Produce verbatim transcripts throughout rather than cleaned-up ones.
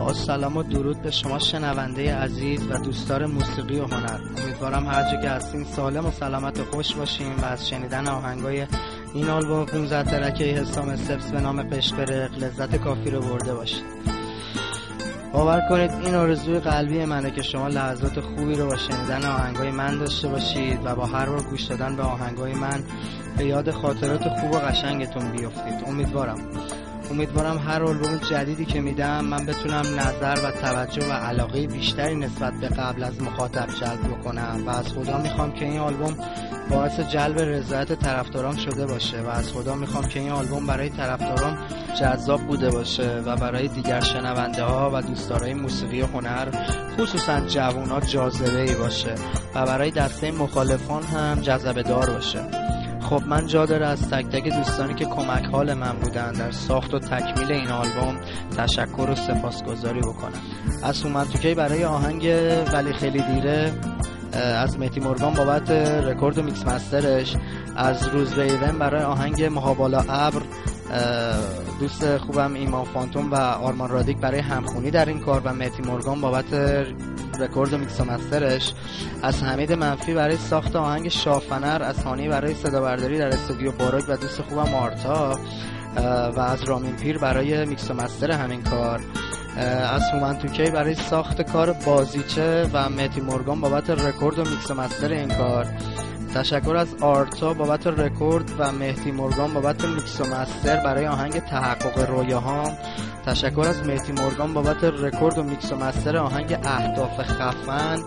با سلام و درود به شما شنونده عزیز و دوستدار موسیقی و هنر. امیدوارم هر جا که هستین سالم و سلامت و خوش باشین و از شنیدن آهنگای این آلبوم پانزده ترکه حسام استپس به نام قشقرق لذت کافی رو برده باشید. باور کنید این آرزوی قلبی منه که شما لحظات خوبی رو با شنیدن آهنگای من داشته باشید و با هر بار گوش دادن به آهنگای من به یاد خاطرات خوب و قشنگتون بیافتید. امیدوارم امیدوارم هر آلبوم جدیدی که میدم من بتونم نظر و توجه و علاقه بیشتری نسبت به قبل از مخاطب جلب بکنم و از خدا میخوام که این آلبوم باعث جلب رضایت طرفدارام شده باشه و از خدا میخوام که این آلبوم برای طرفدارام جذاب بوده باشه و برای دیگر شنونده ها و دوستدارای موسیقی و هنر خصوصا جوونا جاذبه‌ای باشه و برای دسته مخالفان هم جذبه دار باشه. خب من جا داره از تک تک دوستانی که کمک حال من بودن در ساخت و تکمیل این آلبوم تشکر و سپاسگزاری بکنم. از هومن توکی برای آهنگ ولی خیلی دیره، از مهدی مورگان بابت رکورد و میکس مسترش، از روز ریون برای آهنگ مهابالا ابر، دوست خوبم ایمان فانتوم و آرمان رادیک برای همخونی در این کار و مهدی مورگان بابت رکورد و میکس مسترش، از حمید منفی برای ساخت آهنگ شافنر، از هانی برای صدا برداری در استودیو باروک و دوست خوبم آرتا و از رامین پیر برای میکس مستر همین کار، از هومن توکی برای ساخت کار بازیچه و مهدی مورگان بابت رکورد و میکس مستر این کار. تشکر از آرتا بابت رکورد و مهدی مورگان بابت میکس و مستر برای آهنگ تحقق رویاهام. تشکر از مهدی مورگان بابت رکورد و میکس و مستر آهنگ اهداف خفن.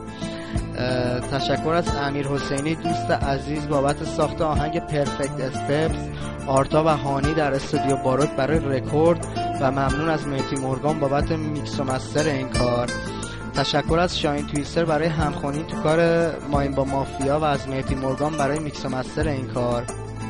تشکر از امیر حسینی دوست عزیز بابت ساخت آهنگ پرفکت استپس. آرتا و هانی در استودیو باروک برای رکورد و ممنون از مهدی مورگان بابت میکس و مستر این کار. تشکر از شاهین تویستر برای همخوانی تو کار ماین با مافیا و از مهدی مورگان برای میکس و مستر این کار.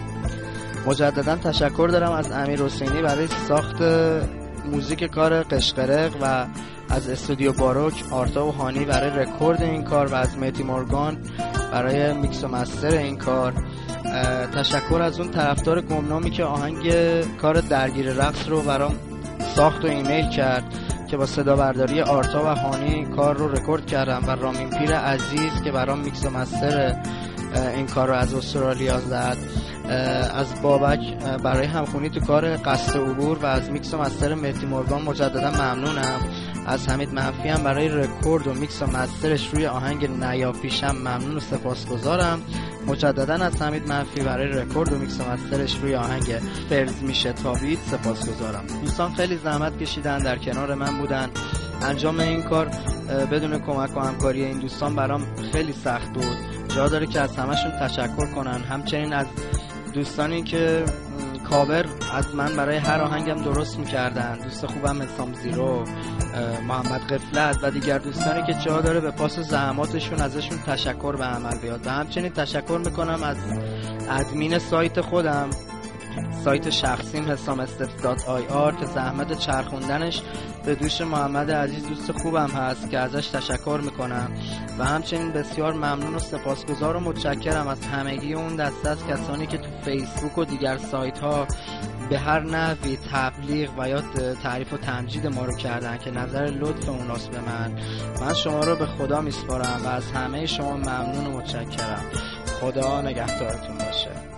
مجددا تشکر دارم از امیر حسینی برای ساخت موزیک کار قشقرق و از استودیو باروک آرتا و هانی برای رکورد این کار و از مهدی مورگان برای میکس و مستر این کار. تشکر از اون طرفدار گمنامی که آهنگ کار درگیر رقص رو برام ساخت و ایمیل کرد که با صدا برداری آرتا و هانی کار رو رکورد کردم و رامین پیر عزیز که برام میکس و مستر این کار رو از استرالیا زد. از بابک برای همخونی تو کار قصد عبور و از میکس و مستر مهدی مورگان مجددا ممنونم. از حمید منفی هم برای رکورد و میکس و مسترش روی آهنگ نیافیشم ممنون و سپاسگزارم. مجددا از حمید منفی برای رکورد و میکس و مسترش روی آهنگ فرض میشه تابید سپاسگزارم. دوستان خیلی زحمت کشیدن، در کنار من بودن. انجام این کار بدون کمک و همکاری این دوستان برام خیلی سخت بود. جا داره که از همشون تشکر کنن. همچنین از دوستانی که کاور از من برای هر آهنگم درست میکردن، دوست خوبم حسام زیرو، محمد غفلت و دیگر دوستانی که جا داره به پاس زحماتشون ازشون تشکر به عمل بیاد. و همچنین تشکر میکنم از ادمین سایت خودم، سایت شخصیم حسام استپس دات آی آر که زحمت چرخوندنش به دوش محمد عزیز دوست خوبم هست که ازش تشکر میکنم. و همچنین بسیار ممنون و سپاسگزار و متشکرم از همگی اون دسته از کسانی که تو فیسبوک و دیگر سایت ها به هر نحوی تبلیغ و یا تعریف و تمجید ما رو کردن که نظر لطف اوناست به من. من شما رو به خدا میسپارم و از همه شما ممنون و متشکرم. خدا نگهدارتون باشه.